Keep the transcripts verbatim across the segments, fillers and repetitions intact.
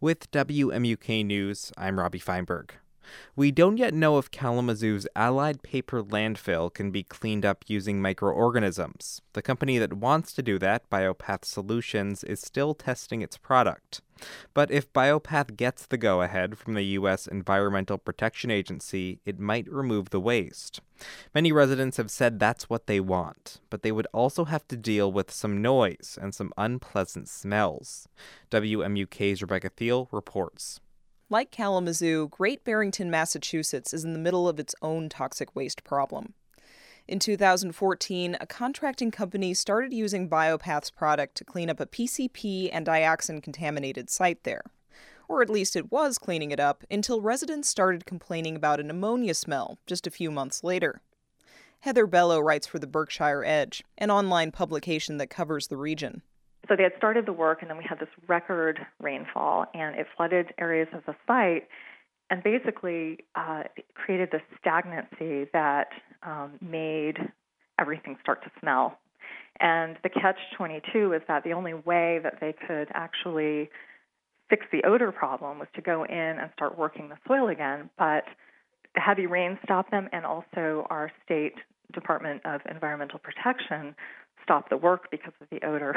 With W M U K News, I'm Robbie Feinberg. We don't yet know if Kalamazoo's Allied Paper landfill can be cleaned up using microorganisms. The company that wants to do that, Biopath Solutions, is still testing its product. But if Biopath gets the go-ahead from the U S Environmental Protection Agency, it might remove the waste. Many residents have said that's what they want, but they would also have to deal with some noise and some unpleasant smells. W M U K's Rebecca Thiel reports. Like Kalamazoo, Great Barrington, Massachusetts is in the middle of its own toxic waste problem. In two thousand fourteen, a contracting company started using Biopath's product to clean up a P C P and dioxin-contaminated site there. Or at least it was cleaning it up until residents started complaining about an ammonia smell just a few months later. Heather Bello writes for the Berkshire Edge, an online publication that covers the region. So they had started the work, and then we had this record rainfall, and it flooded areas of the site and basically uh, created this stagnancy that um, made everything start to smell. And the catch twenty-two is that the only way that they could actually fix the odor problem was to go in and start working the soil again, but the heavy rain stopped them, and also our state Department of Environmental Protection stopped the work because of the odor.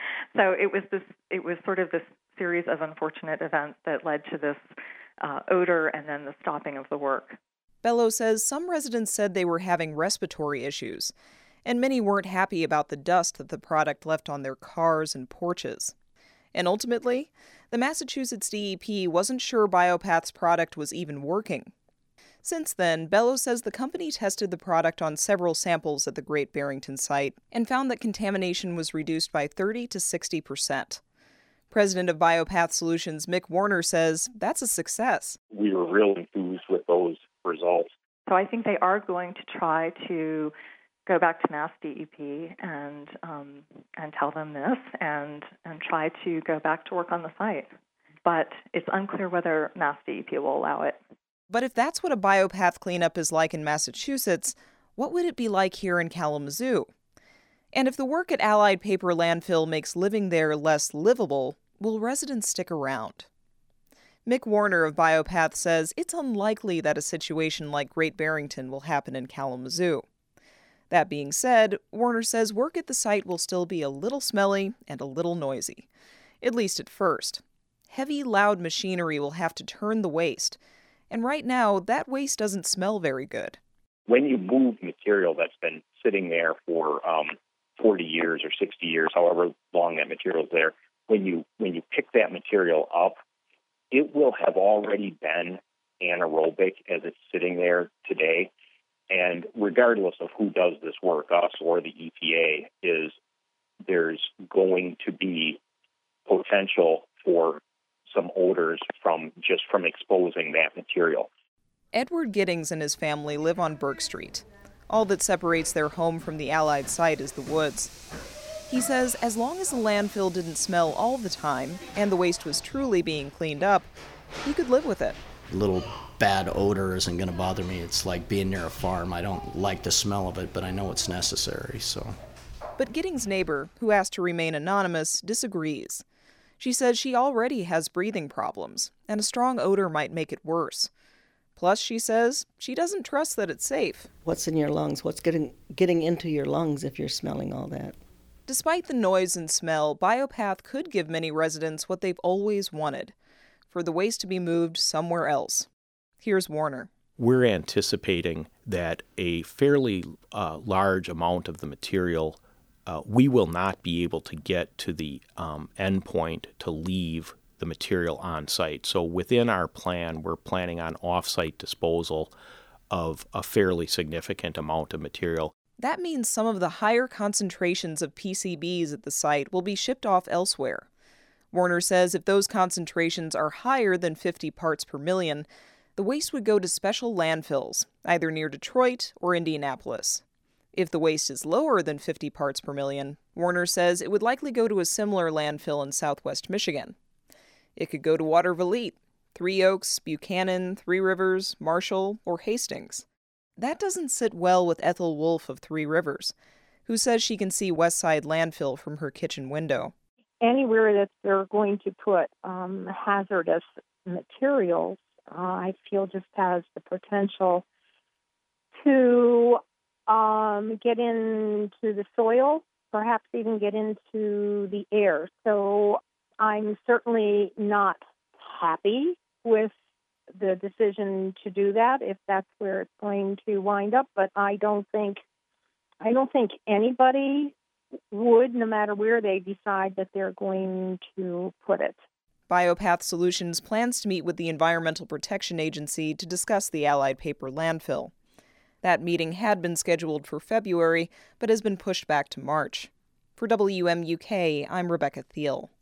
So it was this. It was sort of this series of unfortunate events that led to this uh, odor and then the stopping of the work. Bello says some residents said they were having respiratory issues, and many weren't happy about the dust that the product left on their cars and porches. And ultimately, the Massachusetts D E P wasn't sure Biopath's product was even working. Since then, Bello says the company tested the product on several samples at the Great Barrington site and found that contamination was reduced by thirty to sixty percent. President of Biopath Solutions, Mick Warner, says that's a success. We were real enthused with those results. So I think they are going to try to go back to Mass D E P and um, and tell them this and, and try to go back to work on the site. But it's unclear whether Mass D E P will allow it. But if that's what a Biopath cleanup is like in Massachusetts, what would it be like here in Kalamazoo? And if the work at Allied Paper Landfill makes living there less livable, will residents stick around? Mick Warner of Biopath says it's unlikely that a situation like Great Barrington will happen in Kalamazoo. That being said, Warner says work at the site will still be a little smelly and a little noisy, at least at first. Heavy, loud machinery will have to turn the waste, and right now, that waste doesn't smell very good. When you move material that's been sitting there for um, forty years or sixty years, however long that material is there, when you when you pick that material up, it will have already been anaerobic as it's sitting there today. And regardless of who does this work, us or the E P A, is there's going to be potential for some odors from just from exposing that material. Edward Giddings and his family live on Burke Street. All that separates their home from the Allied site is the woods. He says as long as the landfill didn't smell all the time and the waste was truly being cleaned up, he could live with it. A little bad odor isn't going to bother me. It's like being near a farm. I don't like the smell of it, but I know it's necessary, so. But Giddings' neighbor, who asked to remain anonymous, disagrees. She says she already has breathing problems, and a strong odor might make it worse. Plus, she says she doesn't trust that it's safe. What's in your lungs? What's getting getting into your lungs if you're smelling all that? Despite the noise and smell, Biopath could give many residents what they've always wanted, for the waste to be moved somewhere else. Here's Warner. We're anticipating that a fairly uh, large amount of the material Uh, we will not be able to get to the um, end point to leave the material on site. So within our plan, we're planning on off-site disposal of a fairly significant amount of material. That means some of the higher concentrations of P C Bs at the site will be shipped off elsewhere. Warner says if those concentrations are higher than fifty parts per million, the waste would go to special landfills, either near Detroit or Indianapolis. If the waste is lower than fifty parts per million, Warner says it would likely go to a similar landfill in southwest Michigan. It could go to Watervliet, Three Oaks, Buchanan, Three Rivers, Marshall, or Hastings. That doesn't sit well with Ethel Wolf of Three Rivers, who says she can see Westside Landfill from her kitchen window. anywhere that they're going to put um, hazardous materials, uh, I feel just has the potential to um, get into the soil, perhaps even get into the air. So I'm certainly not happy with the decision to do that, if that's where it's going to wind up. But I don't think I don't think anybody would, no matter where they decide that they're going to put it. Biopath Solutions plans to meet with the Environmental Protection Agency to discuss the Allied Paper landfill. That meeting had been scheduled for February, but has been pushed back to March. For W M U K, I'm Rebecca Thiel.